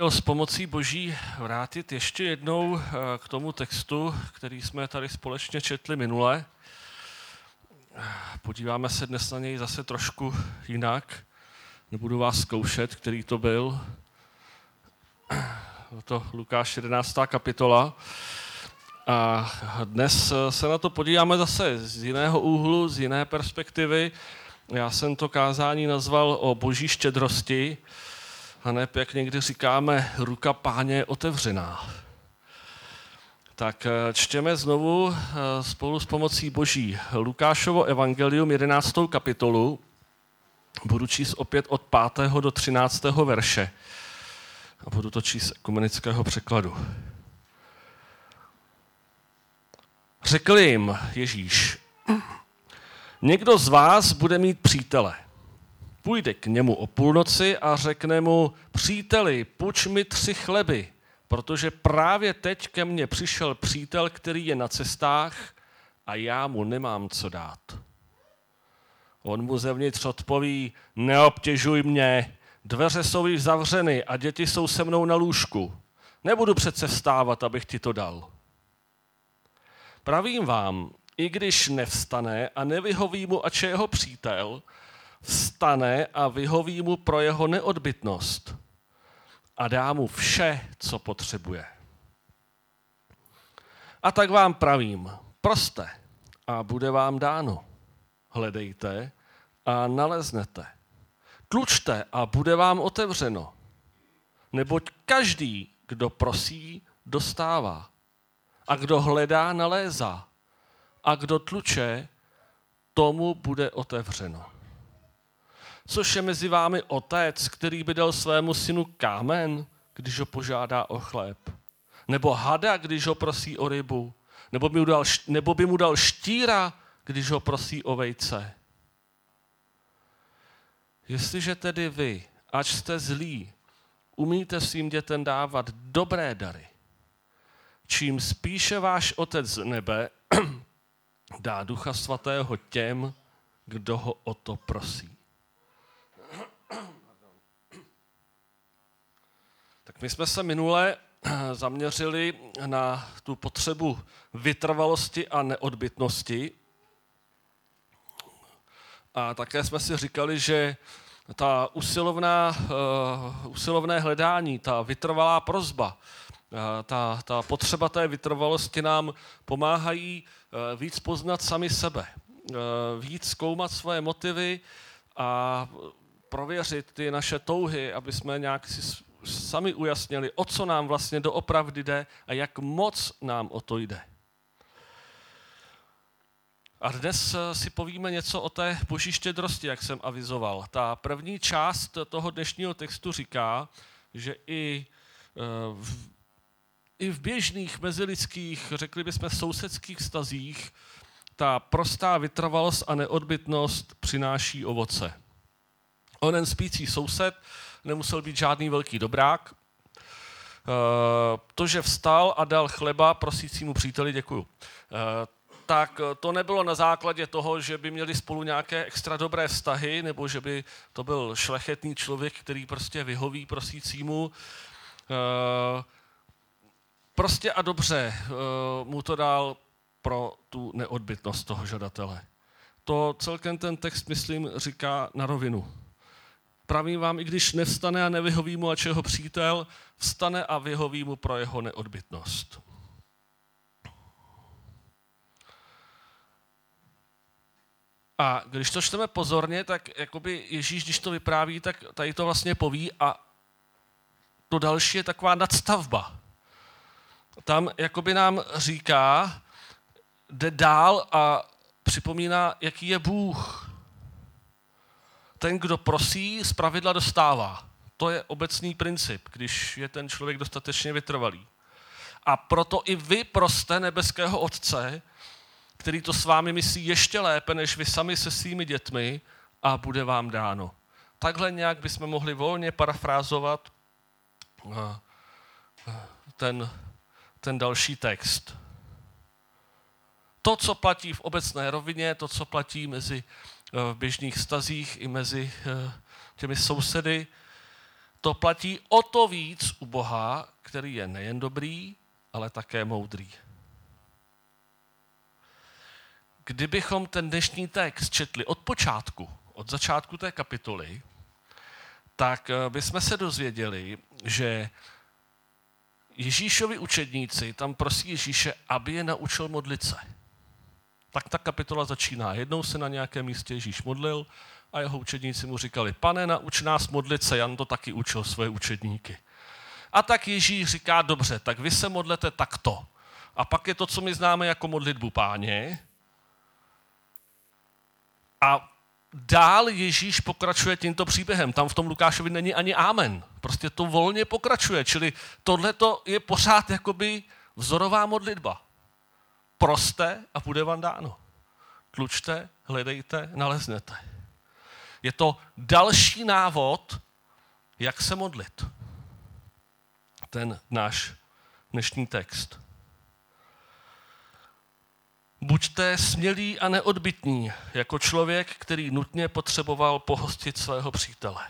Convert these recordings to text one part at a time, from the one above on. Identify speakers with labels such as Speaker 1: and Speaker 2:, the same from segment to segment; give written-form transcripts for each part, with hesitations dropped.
Speaker 1: S pomocí Boží vrátit ještě jednou k tomu textu, který jsme tady společně četli minule. Podíváme se dnes na něj zase trošku jinak. Nebudu vás zkoušet, který to byl. Je to Lukáš 11. kapitola. A dnes se na to podíváme zase z jiného úhlu, z jiné perspektivy. Já jsem to kázání nazval o Boží štědrosti, a ne, jak někdy říkáme, ruka Páně je otevřená. Tak čtěme znovu spolu s pomocí Boží Lukášovo evangelium 11. kapitolu. Budu číst opět od 5. do 13. verše. A budu to číst z ekumenického překladu. Řekl jim Ježíš: někdo z vás bude mít přítele. Půjde k němu o půlnoci a řekne mu: příteli, půjč mi 3 chleby, protože právě teď ke mně přišel přítel, který je na cestách a já mu nemám co dát. On mu zevnitř odpoví: neobtěžuj mě, dveře jsou již zavřeny a děti jsou se mnou na lůžku. Nebudu přece vstávat, abych ti to dal. Pravím vám, i když nevstane a nevyhoví mu, ač je jeho přítel, vstane a vyhoví mu pro jeho neodbytnost a dá mu vše, co potřebuje. A tak vám pravím, proste a bude vám dáno. Hledejte a naleznete. Tlučte a bude vám otevřeno. Neboť každý, kdo prosí, dostává. A kdo hledá, nalézá. A kdo tluče, tomu bude otevřeno. Což je mezi vámi otec, který by dal svému synu kámen, když ho požádá o chléb? Nebo hada, když ho prosí o rybu? Nebo by mu dal štíra, když ho prosí o vejce? Jestliže tedy vy, ač jste zlí, umíte svým dětem dávat dobré dary, čím spíše váš Otec z nebe dá Ducha Svatého těm, kdo ho o to prosí. Tak my jsme se minule zaměřili na tu potřebu vytrvalosti a neodbytnosti. A také jsme si říkali, že ta usilovné hledání, ta vytrvalá prosba, ta potřeba té vytrvalosti nám pomáhají víc poznat sami sebe, víc zkoumat svoje motivy a prověřit ty naše touhy, aby jsme nějak si sami ujasnili, o co nám vlastně doopravdy jde a jak moc nám o to jde. A dnes si povíme něco o té Boží štědrosti, jak jsem avizoval. Ta první část toho dnešního textu říká, že i v běžných mezilidských, řekli bychom sousedských vztazích, ta prostá vytrvalost a neodbytnost přináší ovoce. Onen spící soused nemusel být žádný velký dobrák. To, že vstal a dal chleba prosícímu příteli, děkuju, tak to nebylo na základě toho, že by měli spolu nějaké extra dobré vztahy, nebo že by to byl šlechetný člověk, který prostě vyhoví prosícímu. Prostě a dobře mu to dal pro tu neodbytnost toho žadatele. To celkem ten text, myslím, říká na rovinu. Pravím vám, i když nevstane a nevyhoví mu, ač jeho přítel, vstane a vyhoví mu pro jeho neodbytnost. A když to čteme pozorně, tak jakoby Ježíš, když to vypráví, tak tady to vlastně poví a to další je taková nadstavba. Tam jakoby nám říká, jde dál a připomíná, jaký je Bůh. Ten, kdo prosí, zpravidla dostává. To je obecný princip, když je ten člověk dostatečně vytrvalý. A proto i vy proste nebeského Otce, který to s vámi myslí ještě lépe, než vy sami se svými dětmi, a bude vám dáno. Takhle nějak bychom mohli volně parafrázovat ten další text. To, co platí v obecné rovině, to, co platí mezi v běžných vztazích i mezi těmi sousedy, to platí o to víc u Boha, který je nejen dobrý, ale také moudrý. Kdybychom ten dnešní text četli od počátku, od začátku té kapitoly, tak bychom se dozvěděli, že Ježíšovi učedníci tam prosí Ježíše, aby je naučil modlit se. Tak ta kapitola začíná. Jednou se na nějakém místě Ježíš modlil a jeho učedníci mu říkali, Pane, nauč nás modlit se. Jan to taky učil svoje učedníky. A tak Ježíš říká, dobře, tak vy se modlete takto. A pak je to, co my známe jako modlitbu Páně. A dál Ježíš pokračuje tímto příběhem. Tam v tom Lukášovi není ani amen. Prostě to volně pokračuje. Čili tohleto je pořád jakoby vzorová modlitba. Proste a bude vám dáno. Tlučte, hledejte, naleznete. Je to další návod, jak se modlit. Ten náš dnešní text. Buďte smělí a neodbytní, jako člověk, který nutně potřeboval pohostit svého přítele.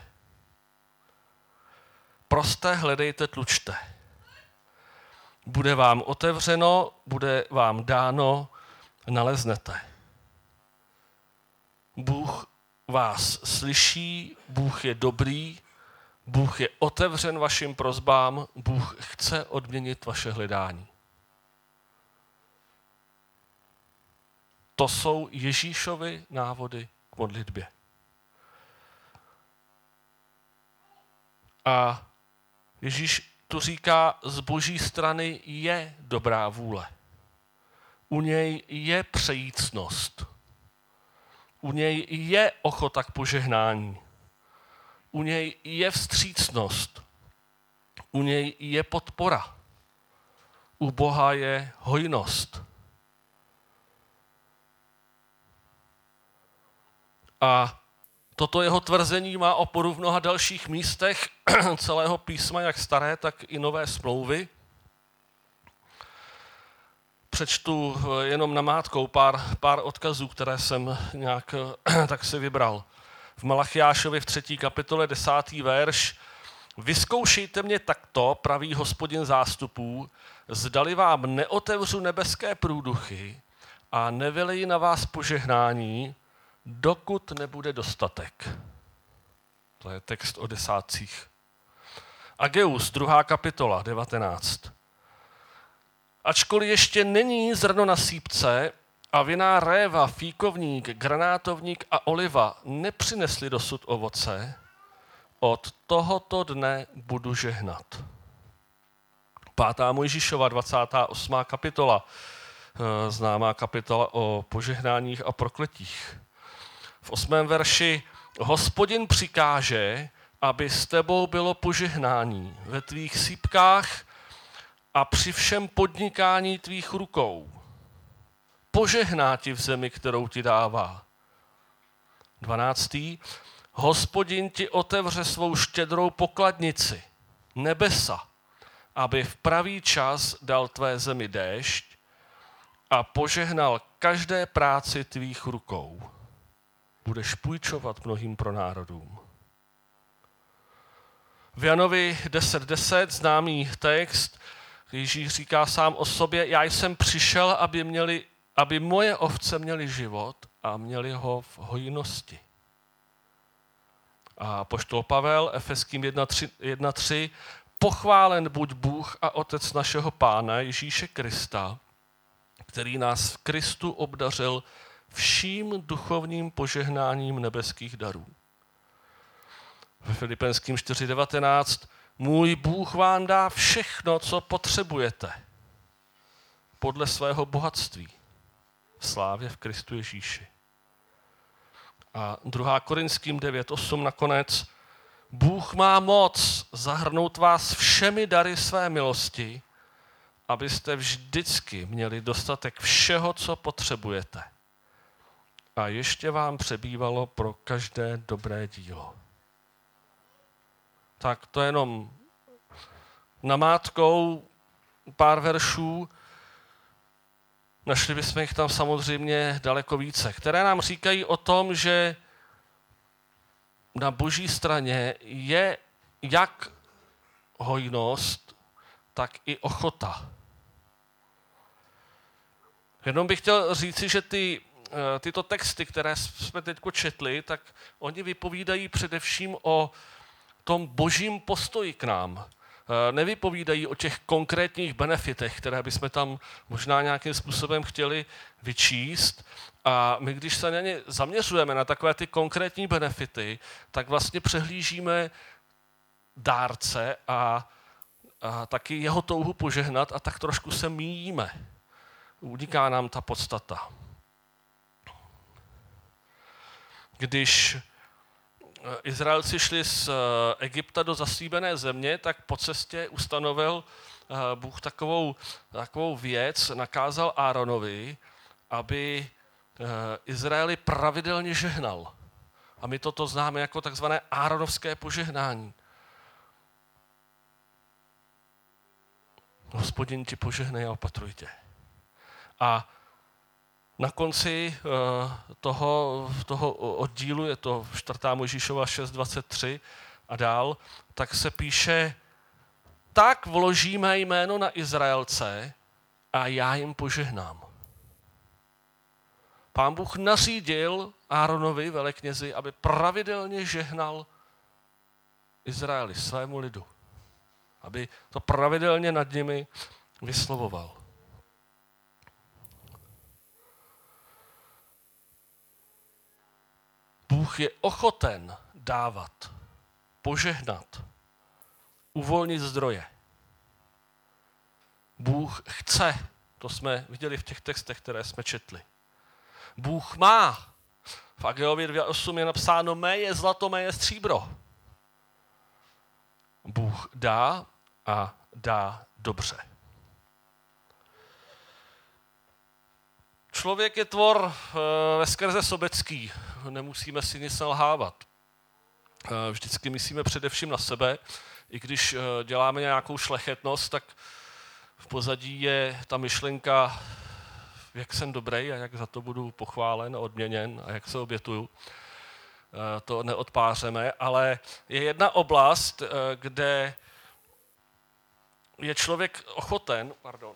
Speaker 1: Proste, hledejte, tlučte. Bude vám otevřeno, bude vám dáno, naleznete. Bůh vás slyší, Bůh je dobrý, Bůh je otevřen vašim prosbám, Bůh chce odměnit vaše hledání. To jsou Ježíšovy návody k modlitbě. A Ježíš tu říká, z Boží strany je dobrá vůle. U něj je přejícnost. U něj je ochota k požehnání. U něj je vstřícnost. U něj je podpora. U Boha je hojnost. A toto jeho tvrzení má oporu v mnoha dalších místech celého písma, jak staré, tak i nové smlouvy. Přečtu jenom namátkou pár odkazů, které jsem nějak tak si vybral. V Malachiášovi v 3. kapitole 10. verš. Vyzkoušejte mě takto, praví Hospodin zástupů, zdali vám neotevřu nebeské průduchy a nevyleji na vás požehnání, dokud nebude dostatek. To je text o desátcích. Ageus, 2. kapitola, 19. Ačkoliv ještě není zrno na sýpce a vinná réva, fíkovník, granátovník a oliva nepřinesli dosud ovoce, od tohoto dne budu žehnat. 5. Mojžíšova, 28. kapitola, známá kapitola o požehnáních a prokletích. V 8. verši Hospodin přikáže, aby s tebou bylo požehnání ve tvých sýpkách a při všem podnikání tvých rukou. Požehná ti v zemi, kterou ti dává. 12. Hospodin ti otevře svou štědrou pokladnici, nebesa, aby v pravý čas dal tvé zemi déšť a požehnal každé práci tvých rukou. Budeš půjčovat mnohým pronárodům. V Janovi 10.10 známý text, Ježíš říká sám o sobě, já jsem přišel, aby moje ovce měly život a měly ho v hojnosti. A apoštol Pavel, Efeským 1.3, pochválen buď Bůh a Otec našeho Pána Ježíše Krista, který nás v Kristu obdařil vším duchovním požehnáním nebeských darů. Ve Filipenským 4.19 můj Bůh vám dá všechno, co potřebujete, podle svého bohatství, v slávě v Kristu Ježíši. A 2. Korinským 9.8 nakonec, Bůh má moc zahrnout vás všemi dary své milosti, abyste vždycky měli dostatek všeho, co potřebujete. A ještě vám přebývalo pro každé dobré dílo. Tak to jenom namátkou pár veršů. Našli bychom jich tam samozřejmě daleko více, které nám říkají o tom, že na Boží straně je jak hojnost, tak i ochota. Jenom bych chtěl říci, že tyto texty, které jsme teď četli, tak oni vypovídají především o tom božím postoji k nám. Nevypovídají o těch konkrétních benefitech, které bychom tam možná nějakým způsobem chtěli vyčíst. A my, když se na ně zaměřujeme, na takové ty konkrétní benefity, tak vlastně přehlížíme dárce a taky jeho touhu požehnat a tak trošku se míjíme. Uniká nám ta podstata. Když Izraelci šli z Egypta do zaslíbené země, tak po cestě ustanovil Bůh takovou věc, nakázal Áronovi, aby Izraeli pravidelně žehnal. A my toto známe jako takzvané áronovské požehnání. Hospodin ti požehnej a opatruj tě. A na konci toho oddílu, je to 4. Mojžíšova 6.23 a dál, tak se píše, tak vložíme jméno na Izraelce a já jim požehnám. Pán Bůh nařídil Áronovi, veleknězi, aby pravidelně žehnal Izraeli, svému lidu. Aby to pravidelně nad nimi vyslovoval. Bůh je ochoten dávat, požehnat, uvolnit zdroje. Bůh chce, to jsme viděli v těch textech, které jsme četli. Bůh má. V Ageovi 2.8 je napsáno, mé je zlato, mé je stříbro. Bůh dá a dá dobře. Člověk je tvor veskrze sobecký, nemusíme si nic nalhávat. Vždycky myslíme především na sebe, i když děláme nějakou šlechetnost, tak v pozadí je ta myšlenka, jak jsem dobrý a jak za to budu pochválen a odměněn a jak se obětuju. To neodpářeme, ale je jedna oblast, kde je člověk ochoten,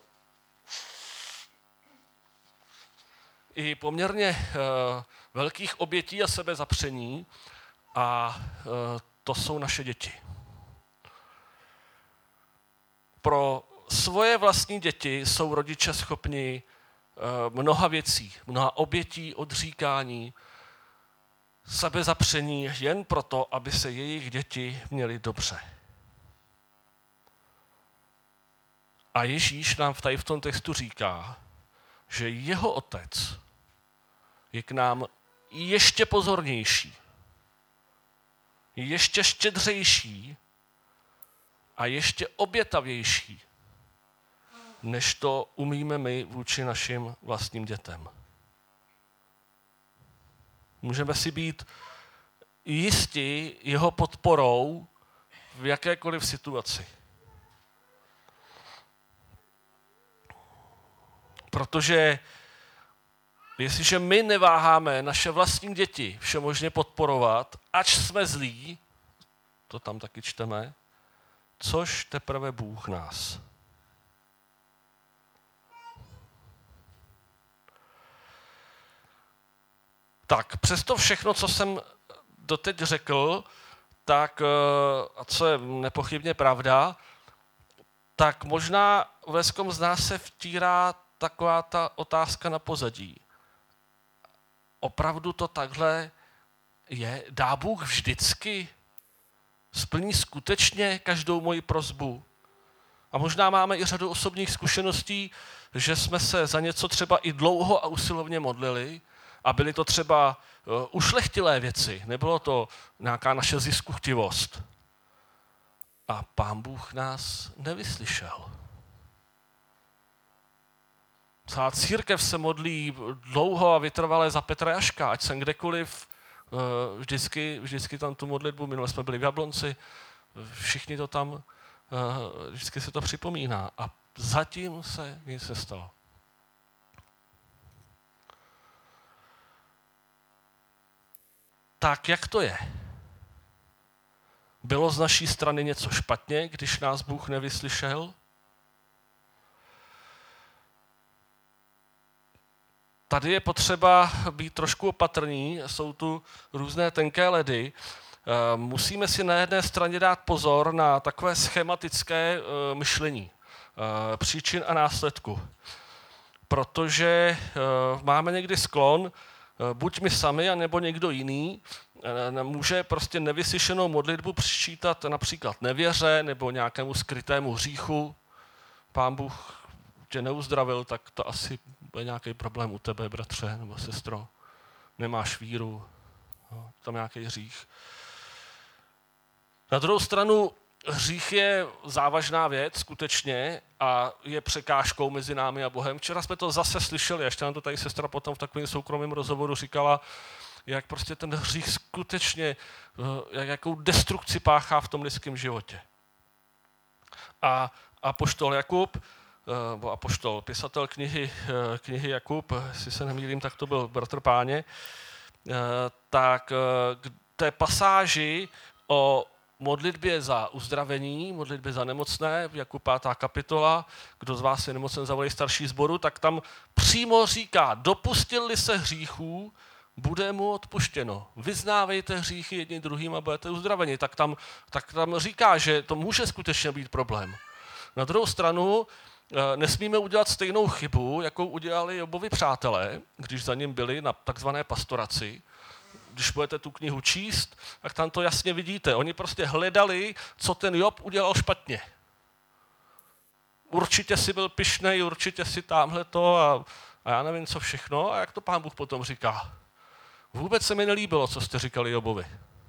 Speaker 1: i poměrně velkých obětí a sebezapření a to jsou naše děti. Pro svoje vlastní děti jsou rodiče schopni mnoha věcí, mnoha obětí, odříkání, sebezapření jen proto, aby se jejich děti měly dobře. A Ježíš nám tady v tom textu říká, že jeho otec je k nám ještě pozornější, ještě štědřejší a ještě obětavější, než to umíme my vůči našim vlastním dětem. Můžeme si být jistí jeho podporou v jakékoliv situaci. Protože jestliže my neváháme naše vlastní děti všemožně podporovat, ač jsme zlí, to tam taky čteme, což teprve Bůh nás. Tak, přesto všechno, co jsem doteď řekl, tak, a co je nepochybně pravda, tak možná v leskom z nás se vtírá taková ta otázka na pozadí. Opravdu to takhle je? Dá Bůh vždycky? Splní skutečně každou moji prosbu? A možná máme i řadu osobních zkušeností, že jsme se za něco třeba i dlouho a usilovně modlili a byly to třeba ušlechtilé věci, nebylo to nějaká naše ziskuchtivost. A Pán Bůh nás nevyslyšel. Celá církev se modlí dlouho a vytrvale za Petra Jaška, ať jsem kdekoliv, vždycky tam tu modlitbu, minule jsme byli v Jablonci, všichni to tam, vždycky se to připomíná. A zatím se nic nestalo. Tak jak to je? Bylo z naší strany něco špatně, když nás Bůh nevyslyšel? Tady je potřeba být trošku opatrní, jsou tu různé tenké ledy. Musíme si na jedné straně dát pozor na takové schematické myšlení příčin a následku. Protože máme někdy sklon, buď my sami, anebo někdo jiný, může prostě nevyslyšenou modlitbu přičítat například nevěře nebo nějakému skrytému hříchu. Pán Bůh tě neuzdravil, tak to asi bude nějaký problém u tebe, bratře nebo sestro. Nemáš víru, tam nějaký hřích. Na druhou stranu hřích je závažná věc skutečně a je překážkou mezi námi a Bohem. Včera jsme to zase slyšeli, ještě nám to tady sestra potom v takovém soukromém rozhovoru říkala, jak prostě ten hřích skutečně, jakou destrukci páchá v tom lidském životě. A apoštol Jakub, apoštol, pisatel knihy Jakub, jestli se nemýlím, tak to byl bratr Páně, tak k té pasáži o modlitbě za uzdravení, modlitbě za nemocné, Jakub 5. kapitola, kdo z vás je nemocen, zavolej starší sboru, tak tam přímo říká, dopustil-li se hříchů, bude mu odpuštěno. Vyznávejte hříchy jedni druhým a budete uzdraveni. Tak tam říká, že to může skutečně být problém. Na druhou stranu nesmíme udělat stejnou chybu, jakou udělali Jobovi přátelé, když za ním byli na takzvané pastoraci. Když budete tu knihu číst, tak tam to jasně vidíte. Oni prostě hledali, co ten Job udělal špatně. Určitě si byl pyšnej, určitě si támhleto a já nevím, co všechno. A jak to Pán Bůh potom říká? Vůbec se mi nelíbilo, co jste říkali Jobovi.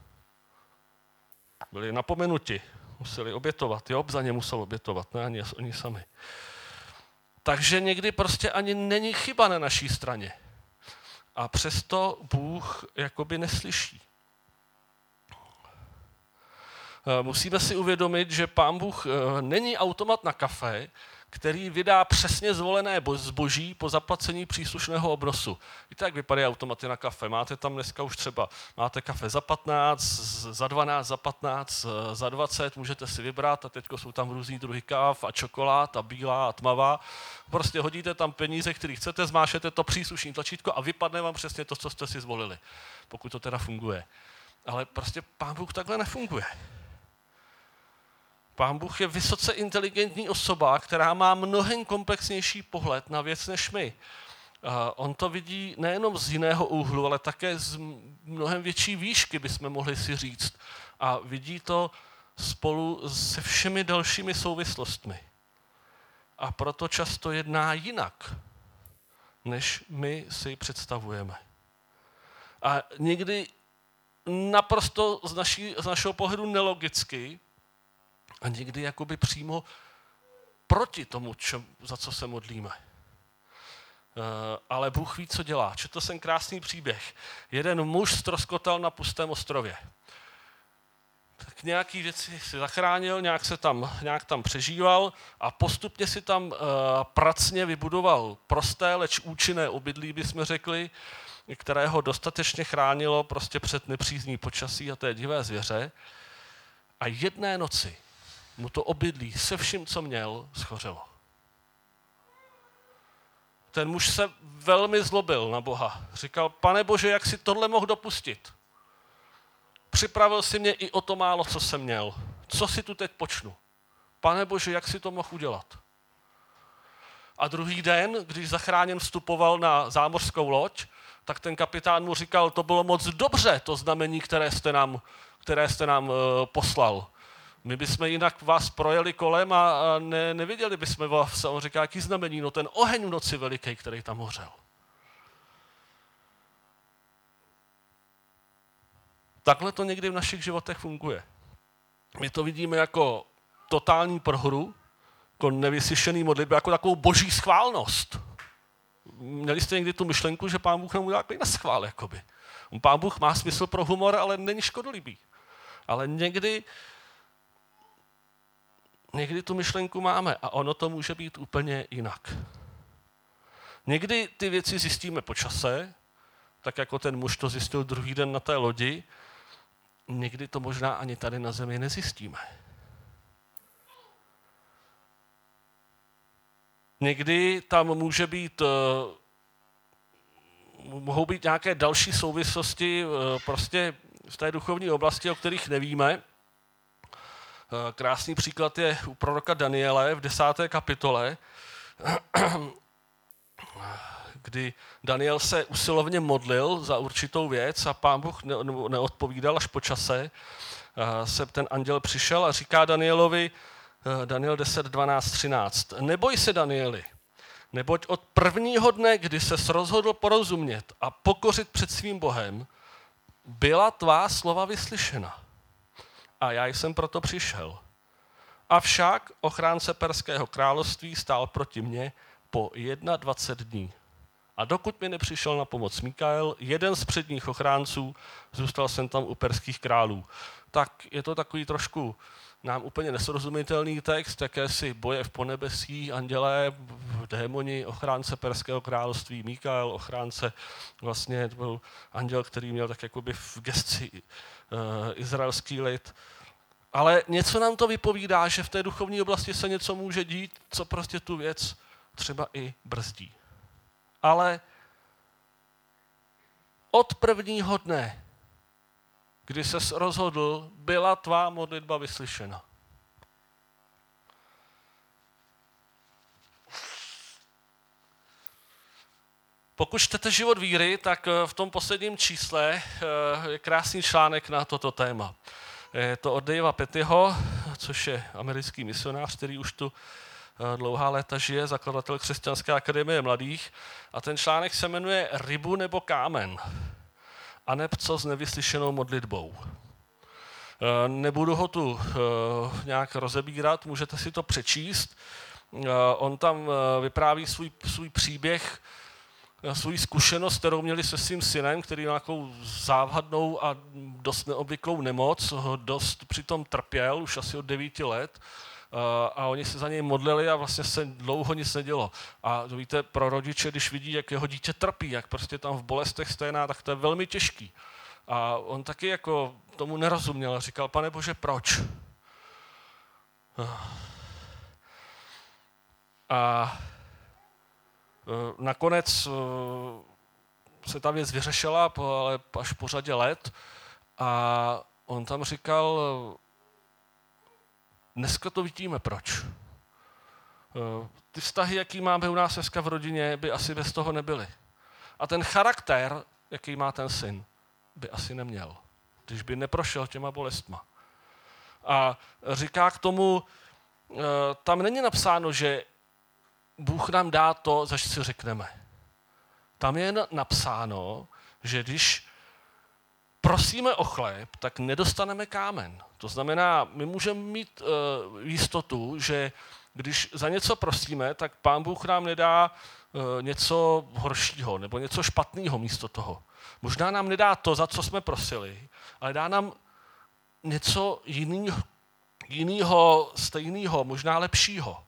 Speaker 1: Byli napomenuti, museli obětovat. Job za ně musel obětovat, ne ani oni sami. Takže někdy prostě ani není chyba na naší straně. A přesto Bůh jakoby neslyší. Musíme si uvědomit, že Pán Bůh není automat na kafe, který vydá přesně zvolené zboží po zaplacení příslušného obnosu. Víte, jak vypadají automaty na kafe? Máte tam dneska už třeba, máte kafe za 15, za 12, za 15, za 20, můžete si vybrat a teď jsou tam různý druhy káv a čokolád a bílá a tmavá. Prostě hodíte tam peníze, které chcete, zmášete to příslušné tlačítko a vypadne vám přesně to, co jste si zvolili, pokud to teda funguje. Ale prostě Pán Bůh takhle nefunguje. Pán Bůh je vysoce inteligentní osoba, která má mnohem komplexnější pohled na věc než my. On to vidí nejenom z jiného úhlu, ale také z mnohem větší výšky, bychom mohli si říct. A vidí to spolu se všemi dalšími souvislostmi. A proto často jedná jinak, než my si představujeme. A někdy naprosto z našeho pohledu nelogicky, a někdy jakoby přímo proti tomu, za co se modlíme. Ale Bůh ví, co dělá. Četl jsem krásný příběh. Jeden muž ztroskotal na pustém ostrově. Tak nějaký věci si zachránil, nějak tam přežíval a postupně si tam pracně vybudoval prosté, leč účinné obydlí, bychom řekli, které ho dostatečně chránilo prostě před nepřízní počasí a té divé zvěře. A jedné noci mu to obydlí se vším, co měl, schořelo. Ten muž se velmi zlobil na Boha. Říkal, Pane Bože, jak si tohle mohl dopustit? Připravil si mě i o to málo, co jsem měl. Co si tu teď počnu? Pane Bože, jak si to mohl udělat? A druhý den, když zachráněn vstupoval na zámořskou loď, tak ten kapitán mu říkal, to bylo moc dobře, to znamení, které jste nám poslal. My bychom jinak vás projeli kolem a neviděli bychom vás. On říká, jaký znamení? No ten oheň v noci veliký, který tam hořel. Takhle to někdy v našich životech funguje. My to vidíme jako totální prohru, jako nevyslyšený modlitbu, jako takovou boží schválnost. Měli jste někdy tu myšlenku, že Pán Bůh nám udělá takový naschvál, jakoby. Pán Bůh má smysl pro humor, ale není škodolibý. Ale někdy tu myšlenku máme a ono to může být úplně jinak. Někdy ty věci zjistíme po čase, tak jako ten muž to zjistil druhý den na té lodi. někdy to možná ani tady na zemi nezjistíme. Někdy tam mohou být nějaké další souvislosti prostě v té duchovní oblasti, o kterých nevíme. Krásný příklad je u proroka Daniele v 10. kapitole, kdy Daniel se usilovně modlil za určitou věc a Pán Bůh neodpovídal, až po čase se ten anděl přišel a říká Danielovi, Daniel 10, 12, 13, neboj se, Danieli, neboť od prvního dne, kdy ses rozhodl porozumět a pokořit před svým Bohem, byla tvá slova vyslyšena. A já jsem proto přišel. Avšak ochránce Perského království stál proti mně po 21 dní. A dokud mi nepřišel na pomoc Mikael, jeden z předních ochránců, zůstal jsem tam u perských králů. Tak je to takový trošku nám úplně nesrozumitelný text, jakési boje v ponebesí, andělé, démoni, ochránce Perského království, Mikael, ochránce, vlastně to byl anděl, který měl tak jakoby v gesci izraelský lid. Ale něco nám to vypovídá, že v té duchovní oblasti se něco může dít, co prostě tu věc třeba i brzdí. Ale od prvního dne, kdy ses rozhodl, byla tvá modlitba vyslyšena. Pokud čtete Život víry, tak v tom posledním čísle je krásný článek na toto téma. Je to od Davea Pettyho, což je americký misionář, který už tu dlouhá léta žije, zakladatel Křesťanské akademie mladých. A ten článek se jmenuje Rybu nebo kámen? Aneb co s nevyslyšenou modlitbou. Nebudu ho tu nějak rozebírat, můžete si to přečíst. On tam vypráví svůj příběh, svou zkušenost, kterou měli se svým synem, který měl nějakou závadnou a dost neobvyklou nemoc, dost přitom trpěl, už asi od 9 let. A oni se za něj modlili a vlastně se dlouho nic nedělo. A to víte, pro rodiče, když vidí, jak jeho dítě trpí, jak prostě tam v bolestech sténá, tak to je velmi těžký. A on taky jako tomu nerozuměl a říkal, Pane Bože, proč? A nakonec se ta věc vyřešila, ale až po řadě let. A on tam říkal, dneska to vidíme, proč. Ty vztahy, jaký máme u nás dneska v rodině, by asi bez toho nebyly. A ten charakter, jaký má ten syn, by asi neměl, když by neprošel těma bolestma. A říká k tomu, tam není napsáno, že Bůh nám dá to, zač si řekneme. Tam je napsáno, že když prosíme o chléb, tak nedostaneme kámen. To znamená, my můžeme mít jistotu, že když za něco prosíme, tak Pán Bůh nám nedá něco horšího nebo něco špatného místo toho. Možná nám nedá to, za co jsme prosili, ale dá nám něco jiného, stejného, možná lepšího.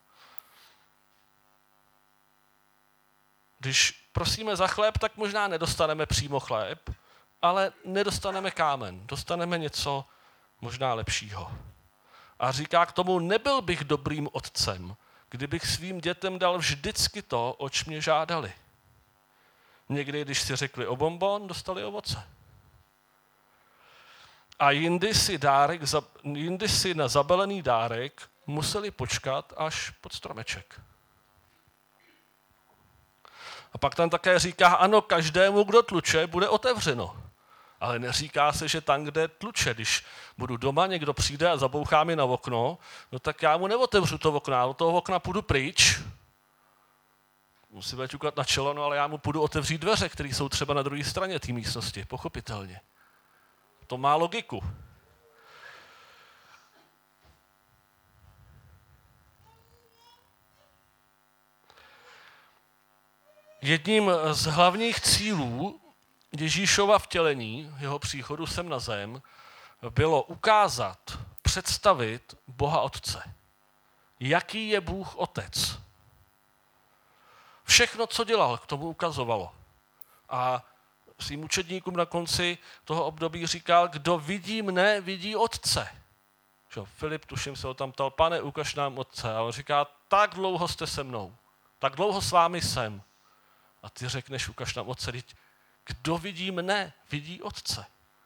Speaker 1: Když prosíme za chléb, tak možná nedostaneme přímo chléb, ale nedostaneme kámen, dostaneme něco možná lepšího. A říká k tomu, nebyl bych dobrým otcem, kdybych svým dětem dal vždycky to, oč mě žádali. Někdy, když si řekli o bonbon, dostali ovoce. A jindy si na zabalený dárek museli počkat až pod stromeček. A pak tam také říká, ano, každému, kdo tluče, bude otevřeno. Ale neříká se, že tam, kde tluče, když budu doma, někdo přijde a zabouchá mi na okno, no tak já mu neotevřu to okno, já od toho okna půjdu pryč. Musím být ťukat na čelo, no ale já mu půjdu otevřít dveře, které jsou třeba na druhé straně té místnosti, pochopitelně. To má logiku. Jedním z hlavních cílů Ježíšova vtělení, jeho příchodu sem na zem, bylo ukázat, představit Boha Otce. Jaký je Bůh Otec? Všechno, co dělal, k tomu ukazovalo. A svým učedníkům na konci toho období říkal, kdo vidí mne, vidí Otce. Filip, tuším, se ho tam ptal, Pane, ukaž nám Otce. A on říká, tak dlouho jste se mnou, tak dlouho s vámi jsem. A ty řekneš, ukaž nám Otce. Kdo vidí mne, vidí Otce.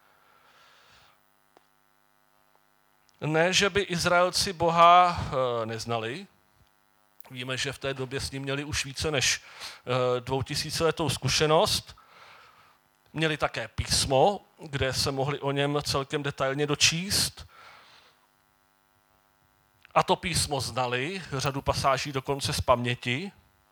Speaker 1: Ne, že by Izraelci Boha neznali. Víme, že v té době s ním měli už více než 2000letou zkušenost. Měli také písmo, kde se mohli o něm celkem detailně dočíst. A to písmo znali, řadu pasáží dokonce z paměti.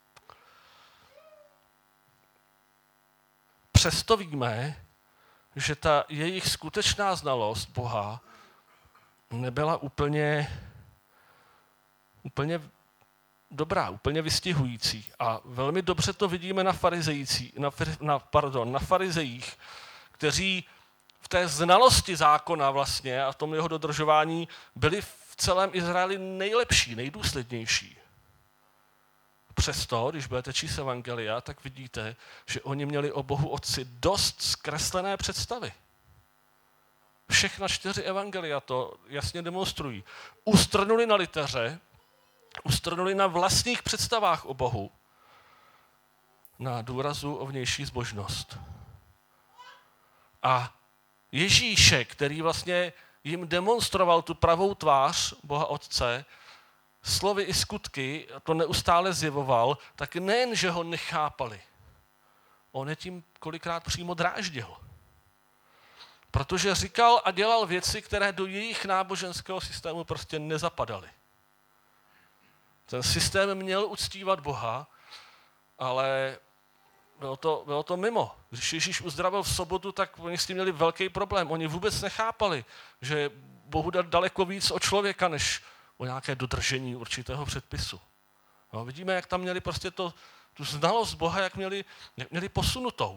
Speaker 1: Přesto víme, že ta jejich skutečná znalost Boha nebyla úplně dobrá, úplně vystihující. A velmi dobře to vidíme na farizejích, kteří v té znalosti zákona vlastně a v tom jeho dodržování byli v celém Izraeli nejlepší, nejdůslednější. Přesto, když budete číst evangelia, tak vidíte, že oni měli o Bohu Otci dost zkreslené představy. Všechna 4 evangelia to jasně demonstrují. Ustrnuli na liteře, ustrnuli na vlastních představách o Bohu, na důrazu o vnější zbožnost. A Ježíše, který vlastně jim demonstroval tu pravou tvář Boha Otce, slovy i skutky, to neustále zjevoval, tak nejen, že ho nechápali, on je tím kolikrát přímo dráždil. Protože říkal a dělal věci, které do jejich náboženského systému prostě nezapadaly. Ten systém měl uctívat Boha, ale bylo to mimo. Když Ježíš uzdravil v sobotu, tak oni s tím měli velký problém. Oni vůbec nechápali, že Bohu dal daleko víc o člověka, než o nějaké dodržení určitého předpisu. No, vidíme, jak tam měli prostě tu znalost Boha, jak měli posunutou.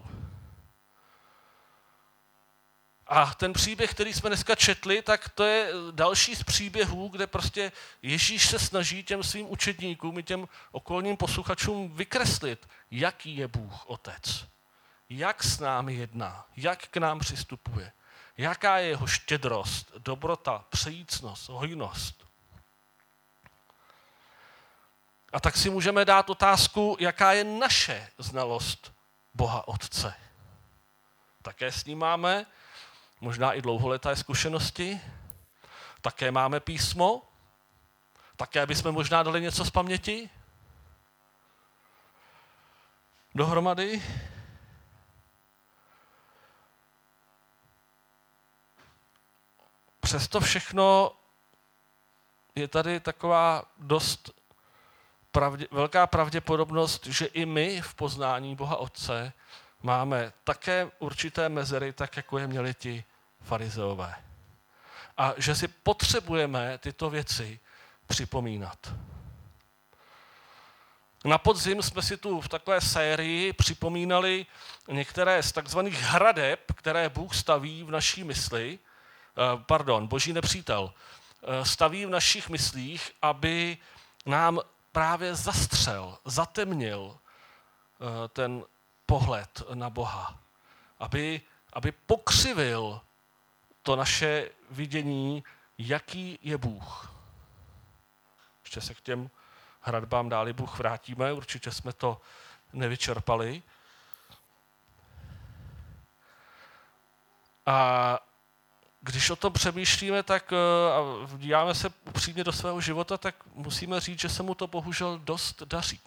Speaker 1: A ten příběh, který jsme dneska četli, tak to je další z příběhů, kde prostě Ježíš se snaží těm svým učedníkům i těm okolním posluchačům vykreslit, jaký je Bůh Otec. Jak s námi jedná, jak k nám přistupuje, jaká je jeho štědrost, dobrota, přejícnost, hojnost. A tak si můžeme dát otázku, jaká je naše znalost Boha Otce. Také s ním máme možná i dlouholeté zkušenosti, také máme písmo, také bychom možná dali něco z paměti dohromady. Přesto všechno je tady taková dost velká pravděpodobnost, že i my v poznání Boha Otce máme také určité mezery, tak jako je měli ti farizeové. A že si potřebujeme tyto věci připomínat. Na podzim jsme si tu v takové sérii připomínali některé z takzvaných hradeb, které Bůh staví v naší mysli, boží nepřítel, staví v našich myslích, aby nám právě zatemnil ten pohled na Boha. Aby pokřivil to naše vidění, jaký je Bůh. Ještě se k těm hradbám dáli Bůh vrátíme, určitě jsme to nevyčerpali. A když o tom přemýšlíme, tak a díváme se upřímně do svého života, tak musíme říct, že se mu to bohužel dost daří.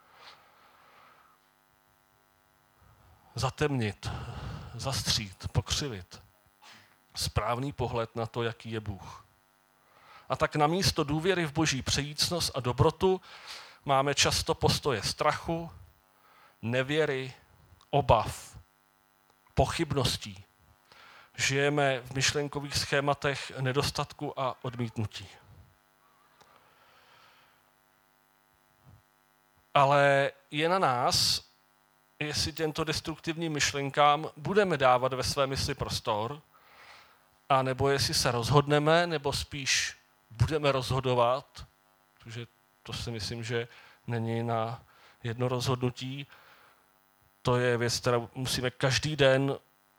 Speaker 1: Zatemnit, zastřít, pokřivit. Správný pohled na to, jaký je Bůh. A tak namísto důvěry v Boží přejícnost a dobrotu máme často postoje strachu, nevěry, obav, pochybností. Žijeme v myšlenkových schématech nedostatku a odmítnutí. Ale je na nás, jestli těmto destruktivním myšlenkám budeme dávat ve své mysli prostor, a nebo jestli se rozhodneme, nebo spíš budeme rozhodovat, protože to si myslím, že není na jedno rozhodnutí, to je věc, kterou musíme každý den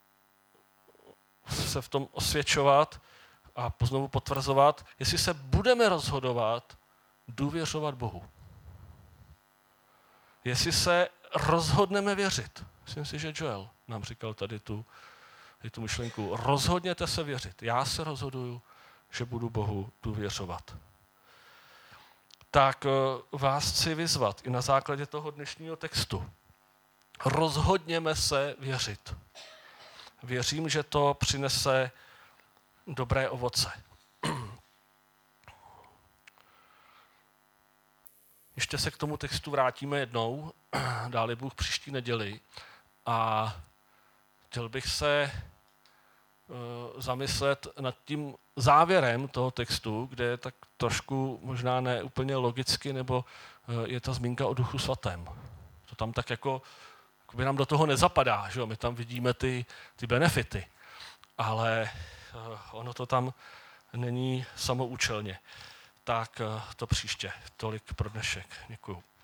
Speaker 1: se v tom osvědčovat a znovu potvrzovat, jestli se budeme rozhodovat důvěřovat Bohu. Jestli se rozhodneme věřit. Myslím si, že Joel nám říkal tady tu myšlenku. Rozhodněte se věřit. Já se rozhoduju, že budu Bohu důvěřovat. Tak vás chci vyzvat i na základě toho dnešního textu. Rozhodněme se věřit. Věřím, že to přinese dobré ovoce. Ještě se k tomu textu vrátíme jednou, dáli Bůh příští neděli. A chtěl bych se zamyslet nad tím závěrem toho textu, kde je tak trošku možná ne úplně logicky, nebo je ta zmínka o Duchu svatém. To tam tak jako by nám do toho nezapadá, že jo? My tam vidíme ty benefity, ale ono to tam není samoučelně. Tak to příště. Tolik pro dnešek. Děkuju.